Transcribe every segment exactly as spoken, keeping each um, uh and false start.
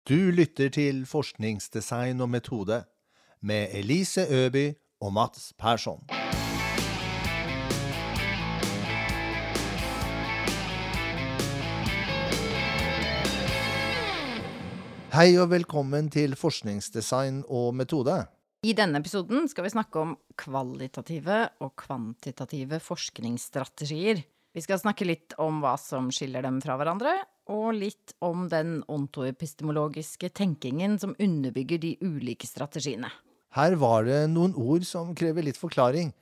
Du lytter til Forskningsdesign og metode med Elise Øby og Mats Persson. Hei og velkommen til Forskningsdesign og metode. I denne episoden skal vi snakke om kvalitative og kvantitative forskningsstrategier. Vi skal snakke litt om hva som skiller dem fra hverandre, og litt om den ontoepistemologiske tenkingen som underbygger de ulike strategiene. Her var det noen ord som krever litt forklaring.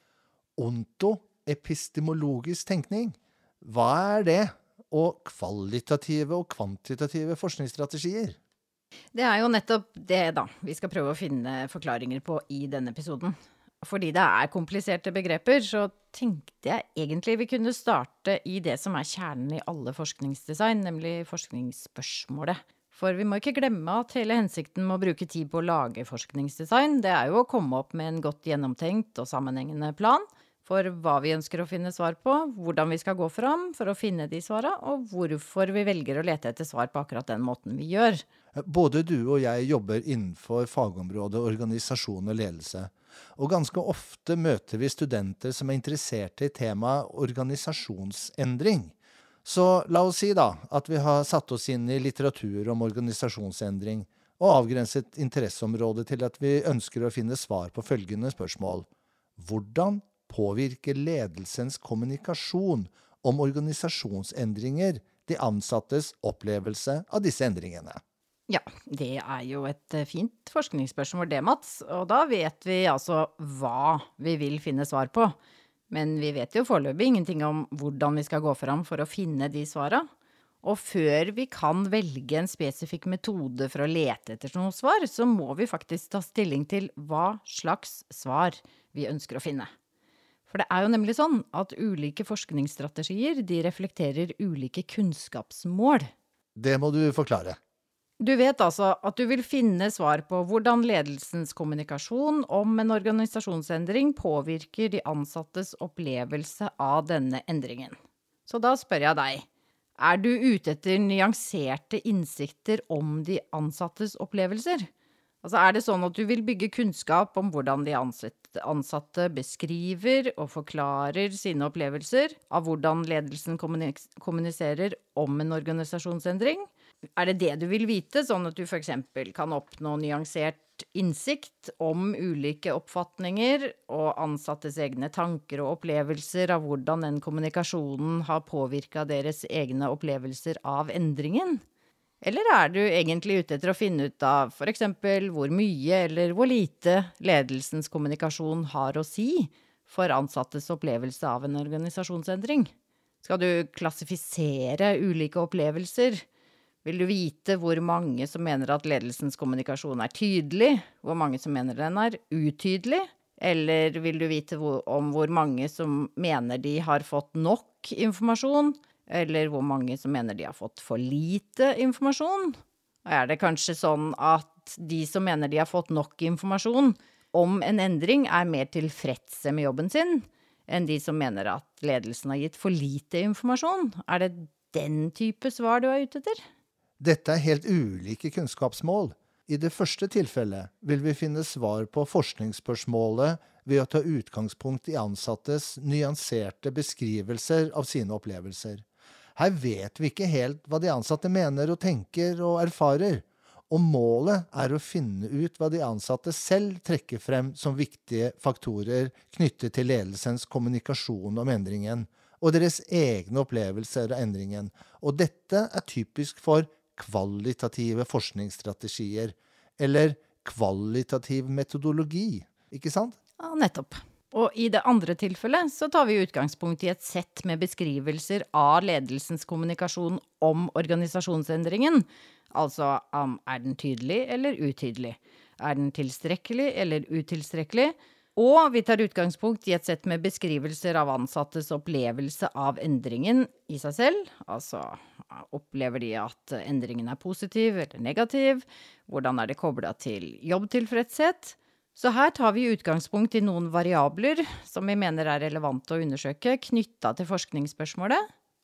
Ontoepistemologisk tenkning. Hva er det? Og kvalitative og kvantitative forskningsstrategier? Det er jo nettopp det da vi skal prøve å finne forklaringer på i denne episoden. Fordi det er kompliserte begreper, så tenkte jeg egentlig vi kunne starte i det som er kjernen i alle forskningsdesign, nemlig forskningsspørsmålet. For vi må ikke glemme at hele hensikten med å bruke tid på å lage forskningsdesign, det er jo å komme opp med en godt gjennomtenkt og sammenhengende plan for hva vi ønsker å finne svar på, hvordan vi skal gå fram for å finne de svarene, og hvorfor vi velger å lete etter svar på akkurat den måten vi gjør. Både du og jeg jobber innenfor fagområdet organisasjon og ledelse, og ganske ofte møter vi studenter som er interesserte i temaet organisasjonsendring. Så la oss si da at vi har satt oss inn i litteratur om organisasjonsendring, og avgrenset interesseområdet til at vi ønsker å finne svar på følgende spørsmål. Hvordan påvirker ledelsens kommunikasjon om organisasjonsendringer de ansattes opplevelse av disse endringene? Ja, det er jo et fint forskningsspørsmål det, Mats, og da vet vi altså hva vi vil finne svar på. Men vi vet jo foreløpig ingenting om hvordan vi skal gå fram for å finne de svarene. Og før vi kan velge en spesifikk metode for å lete etter noen svar, så må vi faktisk ta stilling til hva slags svar vi ønsker å finne. For det er jo nemlig sånn at ulike forskningsstrategier, de reflekterer ulike kunnskapsmål. Det må du forklare. Du vet altså at du vil finne svar på hvordan ledelsens kommunikasjon om en organisasjonsendring påvirker de ansattes opplevelse av denne endringen. Så da spør jeg deg, er du ute etter nyanserte innsikter om de ansattes opplevelser? Altså er det sånn at du vil bygge kunnskap om hvordan de ansatte beskriver og forklarer sine opplevelser av hvordan ledelsen kommuniserer om en organisasjonsendring? Er det det du vil vite, sånn at du for eksempel kan oppnå nyansert innsikt om ulike oppfatninger og ansattes egne tanker og opplevelser av hvordan den kommunikasjonen har påvirket deres egne opplevelser av endringen? Eller er du egentlig ute etter å finne ut av for eksempel hvor mye eller hvor lite ledelsens kommunikasjon har å si for ansattes opplevelse av en organisasjonsendring? Skal du klassifisere ulike opplevelser? Vil du vite hvor mange som mener at ledelsens kommunikasjon er tydelig, hvor mange som mener den er utydelig, eller vil du vite hvor, om hvor mange som mener de har fått nok informasjon, eller hvor mange som mener de har fått for lite informasjon? Er det kanskje sånn at de som mener de har fått nok informasjon om en endring er mer tilfredse med jobben sin, enn de som mener at ledelsen har gitt for lite informasjon? Er det den type svar du er ute etter? Dette er helt ulike kunnskapsmål. I det første tilfellet vil vi finne svar på forskningsspørsmålet ved å ta utgangspunkt i ansattes nyanserte beskrivelser av sine opplevelser. Her vet vi ikke helt hva de ansatte mener og tenker og erfarer, og målet er å finne ut hva de ansatte selv trekker frem som viktige faktorer knyttet til ledelsens kommunikasjon om endringen, og deres egne opplevelser av endringen. Og dette er typisk for kvalitative forskningsstrategier, eller kvalitativ metodologi, ikke sant? Ja, nettopp. Og i det andre tilfellet så tar vi utgangspunkt i et sett med beskrivelser av ledelsens kommunikasjon om organisasjonsendringen. Altså, um, er den tydelig eller utydelig? Er den tilstrekkelig eller utilstrekkelig? Og vi tar utgangspunkt i et sett med beskrivelser av ansattes opplevelse av endringen i seg selv. Altså, opplever de at endringen er positiv eller negativ? Hvordan er det koblet til jobbtilfredshet? Så her tar vi utgangspunkt i noen variabler som vi mener er relevante å undersøke knyttet til forskningsspørsmålet,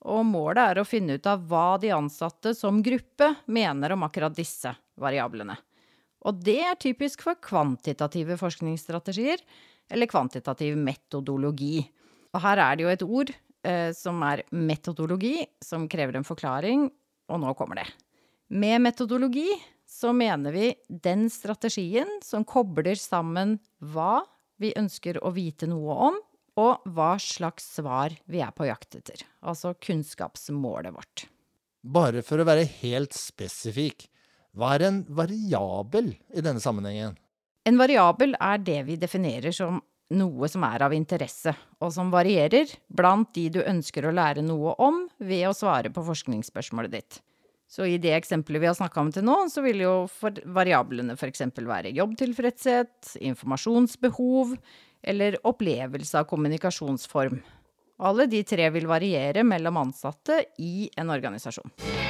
og målet er å finne ut av hva de ansatte som gruppe mener om akkurat disse variablene. Og det er typisk for kvantitative forskningsstrategier, eller kvantitativ metodologi. Og her er det jo et ord eh, som er metodologi, som krever en forklaring, og nå kommer det. Med metodologi så mener vi den strategien som kobler sammen hva vi ønsker å vite noe om, og hva slags svar vi er på jakt etter, altså kunnskapsmålet vårt. Bare for å være helt spesifik, hva er en variabel i denne sammenhengen? En variabel er det vi definerer som noe som er av interesse, og som varierer blant de du ønsker å lære noe om ved å svare på forskningsspørsmålet ditt. Så i det eksempelet vi har snakket om til nå, så vil jo for variablene for eksempel være jobbtilfredshet, informasjonsbehov, eller opplevelse av kommunikasjonsform. Alle de tre vil variere mellom ansatte i en organisasjon.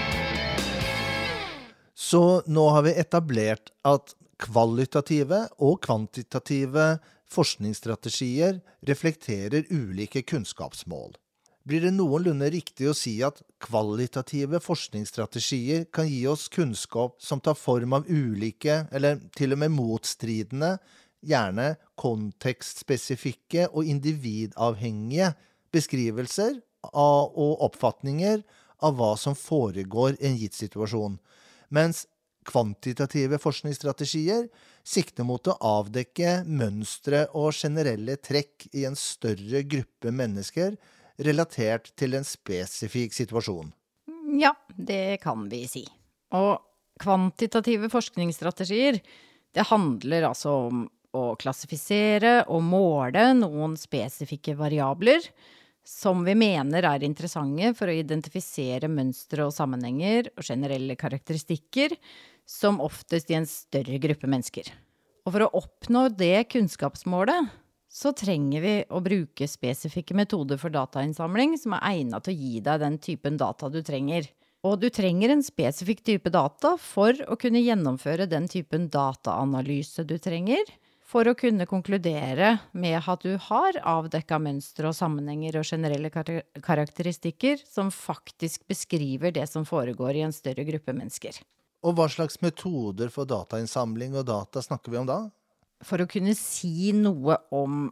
Så nå har vi etablert at kvalitative og kvantitative forskningsstrategier reflekterer ulike kunnskapsmål. Blir det noenlunde riktig å si at kvalitative forskningsstrategier kan gi oss kunnskap som tar form av ulike, eller til og med motstridende, gjerne kontekstspesifikke og individavhengige beskrivelser av og oppfatninger av hva som foregår i en gitt situasjon, mens kvantitative forskningsstrategier sikter mot å avdekke mønstre og generelle trekk i en større gruppe mennesker relatert til en spesifikk situasjon. Ja, det kan vi si. Og kvantitative forskningsstrategier, det handler altså om å klassifisere og måle noen spesifikke variabler som vi mener er interessante for å identifisere mønstre og sammenhenger og generelle karakteristikker, som oftest i en større gruppe mennesker. Og for å oppnå det kunnskapsmålet, så trenger vi å bruke spesifikke metoder for datainnsamling som er egnet til å gi deg den typen data du trenger. Og du trenger en spesifikk type data for å kunne gjennomføre den typen dataanalyse du trenger, for å kunne konkludere med at du har avdekket mønstre og sammenhenger og generelle kar- karakteristikker som faktisk beskriver det som foregår i en større gruppe mennesker. Og hva slags metoder for datainnsamling og data snakker vi om da? For å kunne si noe om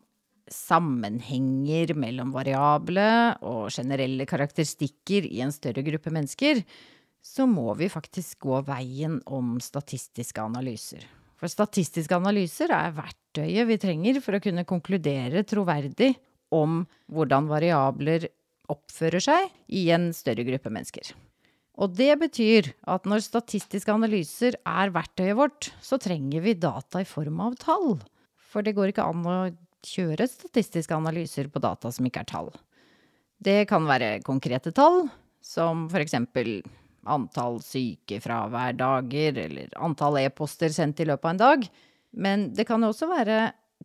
sammenhenger mellom variable og generelle karakteristikker i en større gruppe mennesker, så må vi faktisk gå veien om statistiske analyser. For statistiske analyser er verktøyet vi trenger for å kunne konkludere troverdig om hvordan variabler oppfører seg i en større gruppe mennesker. Og det betyr at når statistiske analyser er verktøyet vårt, så trenger vi data i form av tall. For det går ikke an å kjøre statistiske analyser på data som ikke er tall. Det kan være konkrete tall, som for eksempel antall sykefraværdager eller antall e-poster sendt i løpet av en dag. Men det kan også være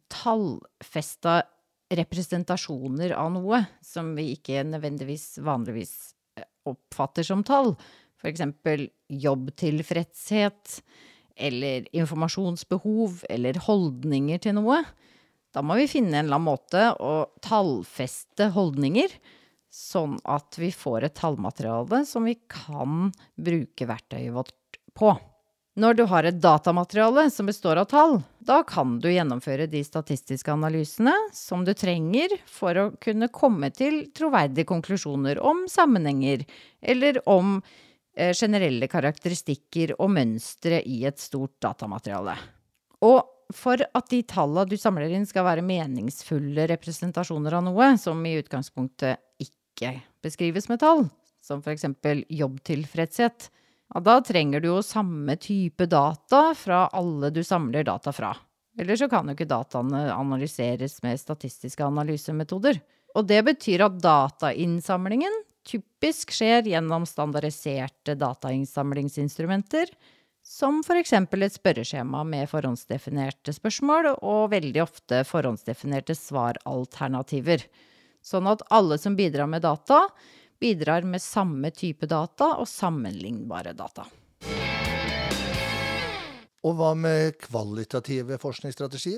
tallfestet representasjoner av noe som vi ikke nødvendigvis vanligvis oppfatter som tall. For eksempel jobbtilfredshet, eller informasjonsbehov, eller holdninger til noe. Da må vi finne en eller annen måte å tallfeste holdninger, sånn at vi får et tallmateriale som vi kan bruke verktøyet vårt på. Når du har et datamateriale som består av tall, da kan du gjennomføre de statistiske analysene som du trenger for å kunne komme til troverdige konklusjoner om sammenhenger, eller om eh, generelle karakteristikker og mønstre i et stort datamateriale. Og for at de tallene du samler inn skal være meningsfulle representasjoner av noe, som i utgangspunktet ikke beskrives med tall, som for eksempel jobbtilfredshet, ja, da trenger du jo samme type data fra alle du samler data fra. Eller så kan jo ikke dataene analyseres med statistiske analysemetoder. Og det betyr at datainnsamlingen typisk skjer gjennom standardiserte datainnsamlingsinstrumenter, som for eksempel et spørreskjema med forhåndsdefinerte spørsmål og veldig ofte forhåndsdefinerte svaralternativer. Sånn at alle som bidrar med data, bidrar med samme type data og sammenlignbare data. Og hva med kvalitative forskningsstrategier?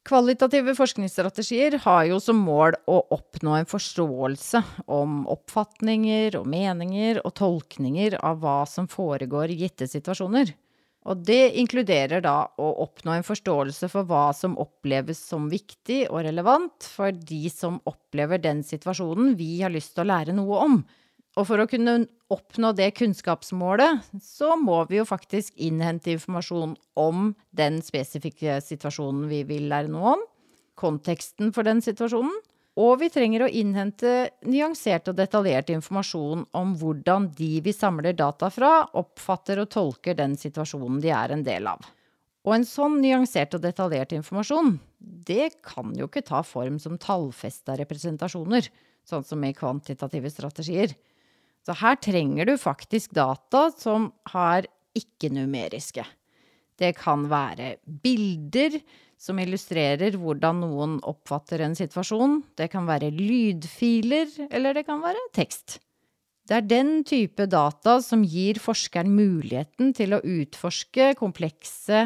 Kvalitative forskningsstrategier har jo som mål å oppnå en forståelse om oppfatninger og meninger og tolkninger av hva som foregår i gitte situasjoner. Og det inkluderer da å oppnå en forståelse for hva som oppleves som viktig og relevant for de som opplever den situasjonen vi har lyst til å lære noe om. Og for å kunne oppnå det kunnskapsmålet, så må vi jo faktisk innhente informasjon om den spesifikke situasjonen vi vil lære noe om, konteksten for den situasjonen, og vi trenger å innhente nyansert og detaljert informasjon om hvordan de vi samler data fra, oppfatter og tolker den situasjonen de er en del av. Og en sånn nyansert og detaljert informasjon, det kan jo ikke ta form som tallfesta representasjoner, sånn som i kvantitative strategier. Så her trenger du faktisk data som har ikke-numeriske. Det kan være bilder som illustrerer hvordan noen oppfatter en situasjon. Det kan være lydfiler, eller det kan være tekst. Det er den type data som gir forskeren muligheten til å utforske komplekse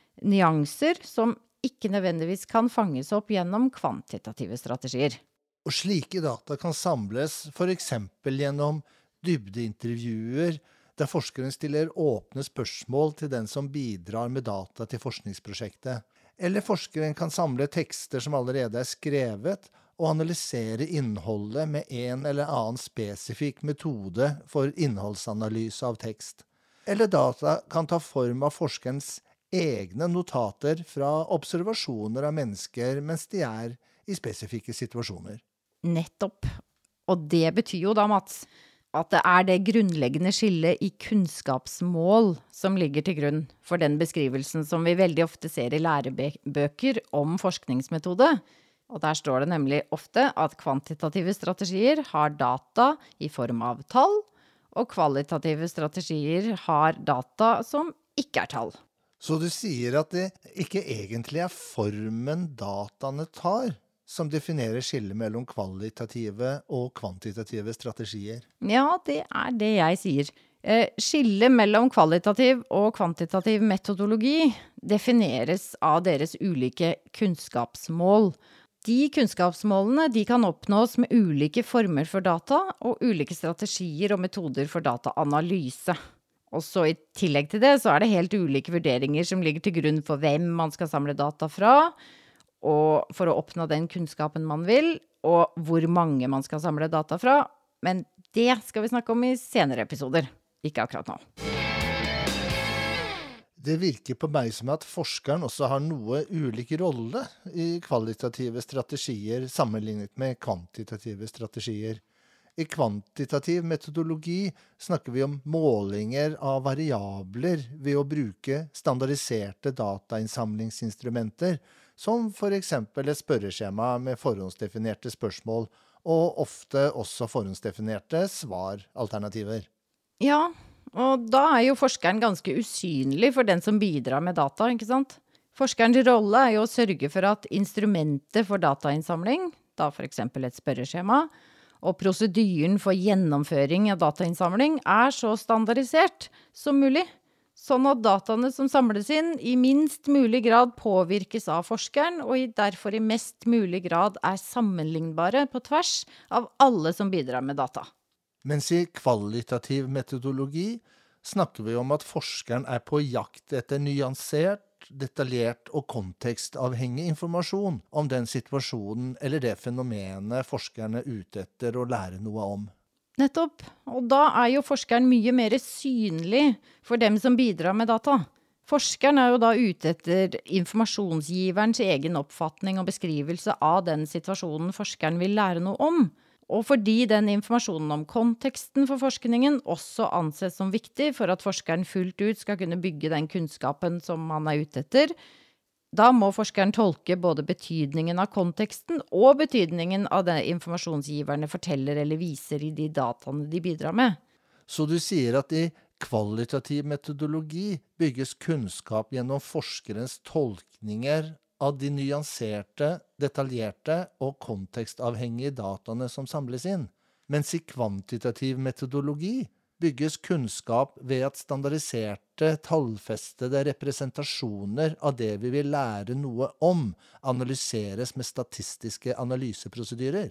nyanser som ikke nødvendigvis kan fanges opp gjennom kvantitative strategier. Og slike data kan samles for eksempel gjennom dybdeintervjuer, der forskeren stiller åpne spørsmål til den som bidrar med data til forskningsprosjektet. Eller forskeren kan samle tekster som allerede er skrevet, og analysere innholdet med en eller annen spesifikk metode for innholdsanalyse av tekst. Eller data kan ta form av forskerens egne notater fra observasjoner av mennesker mens de er i spesifikke situasjoner. Nettopp. Og det betyr jo da, Mats, at det er det grunnleggende skillet i kunnskapsmål som ligger til grunn for den beskrivelsen som vi veldig ofte ser i lærebøker om forskningsmetode. Og der står det nemlig ofte at kvantitative strategier har data i form av tall, og kvalitative strategier har data som ikke er tall. Så du sier at det ikke egentlig er formen dataene tar som definerer skillet mellom kvalitative og kvantitative strategier? Ja, det er det jeg sier. Eh, skillet mellom kvalitativ og kvantitativ metodologi defineres av deres ulike kunnskapsmål. De kunnskapsmålene de kan oppnås med ulike former for data og ulike strategier og metoder for dataanalyse. Og så i tillegg til det så er det helt ulike vurderinger som ligger til grunn for hvem man skal samle data fra, og for å oppnå den kunnskapen man vil, og hvor mange man skal samle data fra. Men det skal vi snakke om i senere episoder, ikke akkurat nå. Det virker på meg som at forskeren også har noe ulik rolle i kvalitative strategier sammenlignet med kvantitative strategier. I kvantitativ metodologi snakker vi om målinger av variabler ved å bruke standardiserte datainnsamlingsinstrumenter, som for eksempel et spørreskjema med forhåndsdefinerte spørsmål, og ofte også forhåndsdefinerte svaralternativer. Ja, og da er jo forskeren ganske usynlig for den som bidrar med data, ikke sant? Forskerens rolle er jo å sørge for at instrumentet for datainnsamling, da for eksempel et spørreskjema, og prosedyren for gjennomføring av datainnsamling er så standardisert som mulig, sånn at dataene som samles inn i minst mulig grad påvirkes av forskeren, og derfor i mest mulig grad er sammenlignbare på tvers av alle som bidrar med data. Mens i kvalitativ metodologi snakker vi om at forskeren er på jakt etter nyansert, detaljert og kontekstavhengig informasjon om den situasjonen eller det fenomenet forskeren er ute etter å lære noe om. Nettopp, og da er jo forskeren mye mer synlig for dem som bidrar med data. Forskeren er jo da ute etter informasjonsgiverens egen oppfatning og beskrivelse av den situasjonen forskeren vil lære noe om. Og fordi den informasjonen om konteksten for forskningen også anses som viktig for at forskeren fullt ut skal kunne bygge den kunnskapen som man er ute etter, da må forskeren tolke både betydningen av konteksten og betydningen av det informasjonsgiverne forteller eller viser i de dataene de bidrar med. Så du sier at i kvalitativ metodologi bygges kunnskap gjennom forskerens tolkninger av de nyanserte, detaljerte og kontekstavhengige dataene som samles inn, mens i kvantitativ metodologi bygges kunnskap ved at standardiserte, tallfestede representasjoner av det vi vil lære noe om, analyseres med statistiske analyseprosedyrer.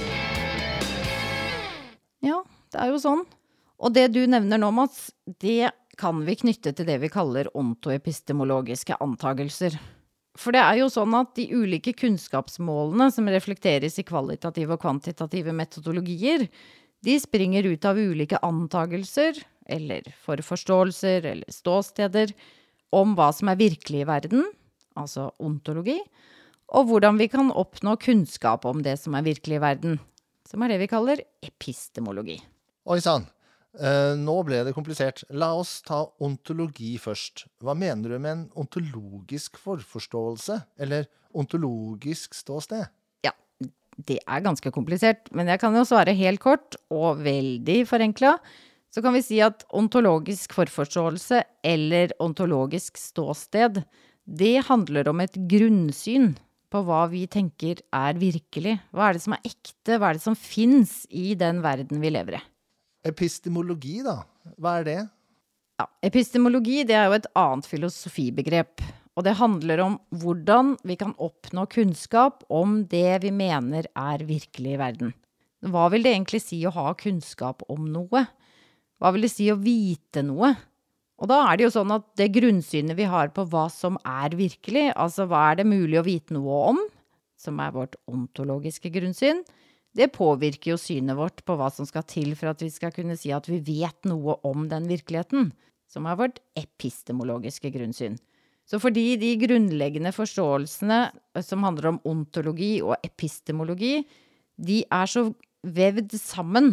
Ja, det er jo sånn. Og det du nevner nå, Mats, det kan vi knytte til det vi kaller ontoepistemologiske antagelser. For det er jo sånn at de ulike kunnskapsmålene som reflekteres i kvalitative og kvantitative metodologier, de springer ut av ulike antagelser, eller forforståelser, eller ståsteder, om hva som er virkelig i verden, altså ontologi, og hvordan vi kan oppnå kunnskap om det som er virkelig i verden, som er det vi kaller epistemologi. Oi sann, eh, nå ble det komplisert. La oss ta ontologi først. Hva mener du med en ontologisk forforståelse, eller ontologisk ståsted? Ja, det er ganske komplisert, men jeg kan jo svare helt kort og veldig forenklet. Så kan vi si at ontologisk forforståelse eller ontologisk ståsted, det handler om et grunnsyn på hva vi tenker er virkelig. Hva er det som er ekte? Hva er det som finnes i den verden vi lever i? Epistemologi da, hva er det? Ja, epistemologi det er jo et annet filosofibegrep, og det handler om hvordan vi kan oppnå kunnskap om det vi mener er virkelig i verden. Hva vil det egentlig si å ha kunnskap om noe? Hva vil det si å vite noe? Og da er det jo sånn at det grunnsynet vi har på hva som er virkelig, altså hva er det mulig å vite noe om, som er vårt ontologiske grunnsyn, det påvirker jo synet vårt på hva som skal til for at vi skal kunne si at vi vet noe om den virkeligheten, som er vårt epistemologiske grunnsyn. Så fordi de grunnleggende forståelsene som handler om ontologi og epistemologi, de er så vevd sammen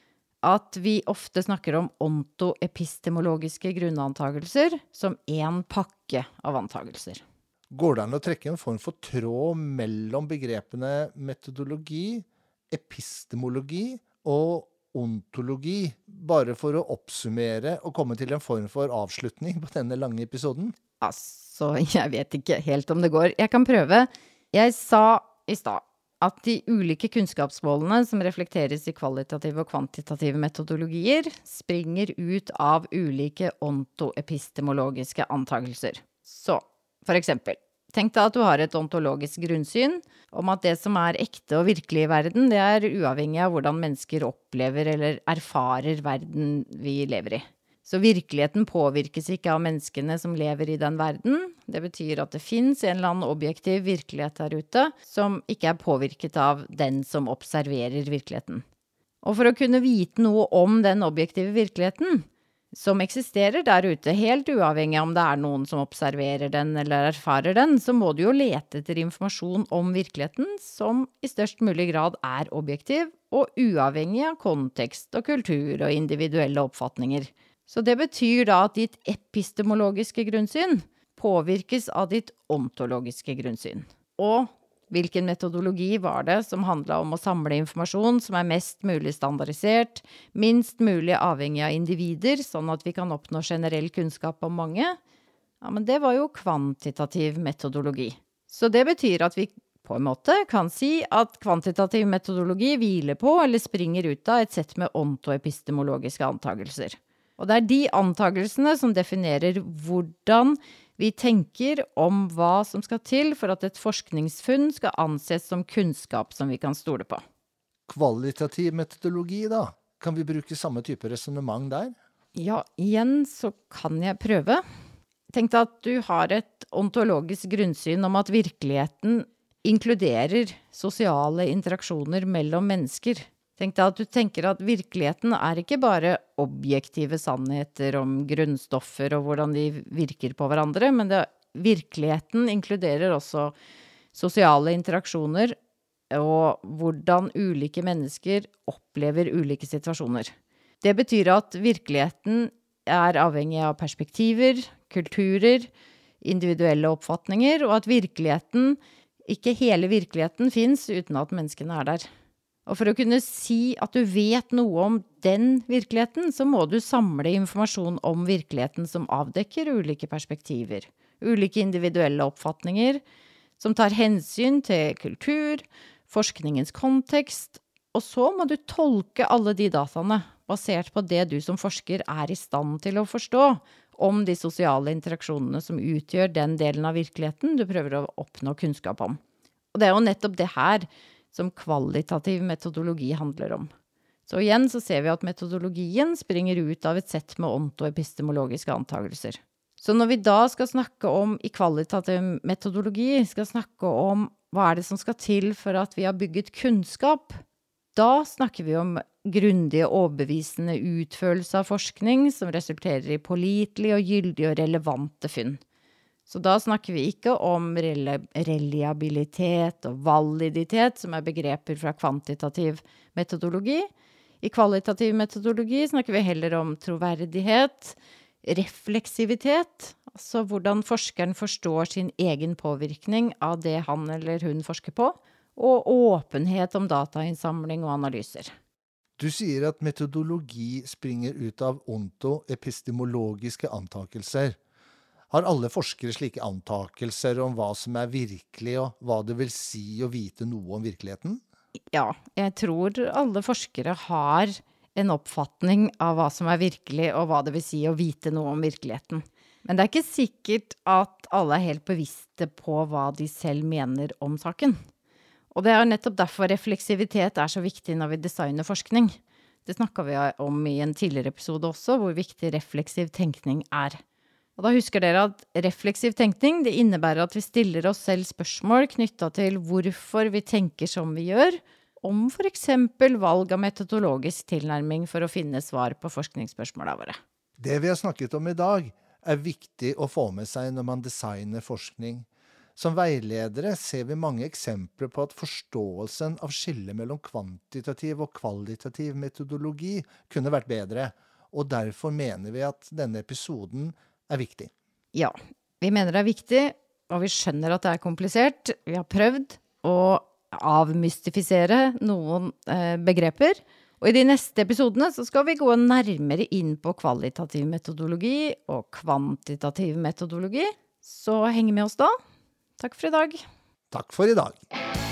at vi ofte snakker om ontoepistemologiske grunnantagelser som en pakke av antagelser. Går det an å trekke en form for tråd mellom begrepene metodologi, epistemologi og ontologi, bare for å oppsummere og komme til en form for avslutning på denne lange episoden? Altså, jeg vet ikke helt om det går. Jeg kan prøve. Jeg sa i stad at de ulike kunnskapsmålene som reflekteres i kvalitative og kvantitative metodologier springer ut av ulike ontoepistemologiske antagelser. Så, for eksempel, tenk deg at du har et ontologisk grunnsyn om at det som er ekte og virkelig i verden, det er uavhengig av hvordan mennesker opplever eller erfarer verden vi lever i. Så virkeligheten påvirkes ikke av menneskene som lever i den verden. Det betyr at det finnes en eller annen objektiv virkelighet der ute, som ikke er påvirket av den som observerer virkeligheten. Og for å kunne vite noe om den objektive virkeligheten, som eksisterer der ute, helt uavhengig om det er noen som observerer den eller erfarer den, så må du jo lete etter informasjon om virkeligheten som i størst mulig grad er objektiv og uavhengig av kontekst og kultur og individuelle oppfatninger. Så det betyr da at ditt epistemologiske grunnsyn påvirkes av ditt ontologiske grunnsyn. Og hvilken metodologi var det som handlet om å samle informasjon som er mest mulig standardisert, minst mulig avhengig av individer, sånn at vi kan oppnå generell kunnskap om mange? Ja, men det var jo kvantitativ metodologi. Så det betyr at vi på en måte kan si at kvantitativ metodologi hviler på eller springer ut av et sett med ontoepistemologiske antagelser. Og det er de antagelsene som definerer hvordan vi tenker om hva som skal til for at et forskningsfunn skal anses som kunnskap som vi kan stole på. Kvalitativ metodologi da? Kan vi bruke samme type resonemang der? Ja, igjen så kan jeg prøve. Tenk deg at du har et ontologisk grunnsyn om at virkeligheten inkluderer sosiale interaksjoner mellom mennesker. Tenk deg at du tenker at virkeligheten er ikke bare objektive sannheter om grunnstoffer og hvordan de virker på hverandre, men det, virkeligheten inkluderer også sosiale interaksjoner og hvordan ulike mennesker opplever ulike situasjoner. Det betyr at virkeligheten er avhengig av perspektiver, kulturer, individuelle oppfatninger, og at virkeligheten, ikke hele virkeligheten, finnes uten at menneskene er der. Og for å kunne si at du vet noe om den virkeligheten, så må du samle informasjon om virkeligheten som avdekker ulike perspektiver, ulike individuelle oppfatninger, som tar hensyn til kultur, forskningens kontekst, og så må du tolke alle de dataene basert på det du som forsker er i stand til å forstå om de sosiale interaksjonene som utgjør den delen av virkeligheten du prøver å oppnå kunnskap om. Og det er jo nettopp det her som kvalitativ metodologi handler om. Så igjen så ser vi at metodologien springer ut av et sett med ontoepistemologiske antagelser. Så når vi da skal snakke om i kvalitativ metodologi, skal snakke om hva er det som skal til for at vi har bygget kunnskap, da snakker vi om grundige overbevisende utførelse av forskning som resulterer i pålitelige og gyldige og relevante funn. Så da snakker vi ikke om rel- reliabilitet og validitet, som er begreper fra kvantitativ metodologi. I kvalitativ metodologi snakker vi heller om troverdighet, refleksivitet, altså hvordan forskeren forstår sin egen påvirkning av det han eller hun forsker på, og åpenhet om datainnsamling og analyser. Du sier at metodologi springer ut av ontoepistemologiske antakelser. Har alle forskere slike antakelser om hva som er virkelig, og hva det vil si å vite noe om virkeligheten? Ja, jeg tror alle forskere har en oppfatning av hva som er virkelig, og hva det vil si å vite noe om virkeligheten. Men det er ikke sikkert at alle er helt bevisste på hva de selv mener om saken. Og det er nettopp derfor refleksivitet er så viktig når vi designer forskning. Det snakket vi om i en tidligere episode også, hvor viktig refleksiv tenkning er. Og da husker dere at refleksiv tenkning, det innebærer at vi stiller oss selv spørsmål knyttet til hvorfor vi tenker som vi gjør, om for eksempel valg av metodologisk tilnærming for å finne svar på forskningsspørsmålene våre. Det vi har snakket om i dag er viktig å få med seg når man designer forskning. Som veiledere ser vi mange eksempler på at forståelsen av skillet mellom kvantitativ og kvalitativ metodologi kunne vært bedre, og derfor mener vi at denne episoden er viktig. Ja, vi mener det er viktig, og vi skjønner at det er komplisert. Vi har prøvd å avmystifisere noen eh, begreper, og i de neste episodene så skal vi gå nærmere inn på kvalitativ metodologi og kvantitativ metodologi. Så heng med oss da. Takk for i dag. Takk for i dag.